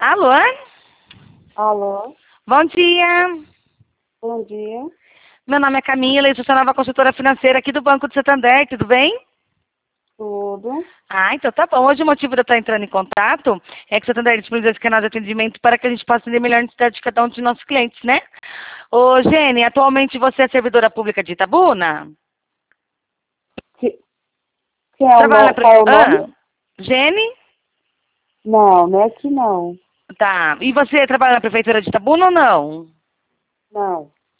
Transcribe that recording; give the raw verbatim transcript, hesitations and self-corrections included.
Alô? Alô, Bom dia. bom dia. Meu nome é Camila e sou sua nova consultora financeira aqui do Banco do Santander, tudo bem? Tudo. Ah, então tá bom. Hoje o motivo de eu estar entrando em contato é que o Santander disponibiliza esse canal de atendimento para que a gente possa atender melhor a necessidade de cada um dos nossos clientes, né? Ô, Gene, atualmente você é servidora pública de Itabuna? Que, que é o Trabalha na... no, Pre... qual é o Ah, nome? Gene? Não, não é aqui não. Tá. E você trabalha na prefeitura de Itabuna ou não? Não.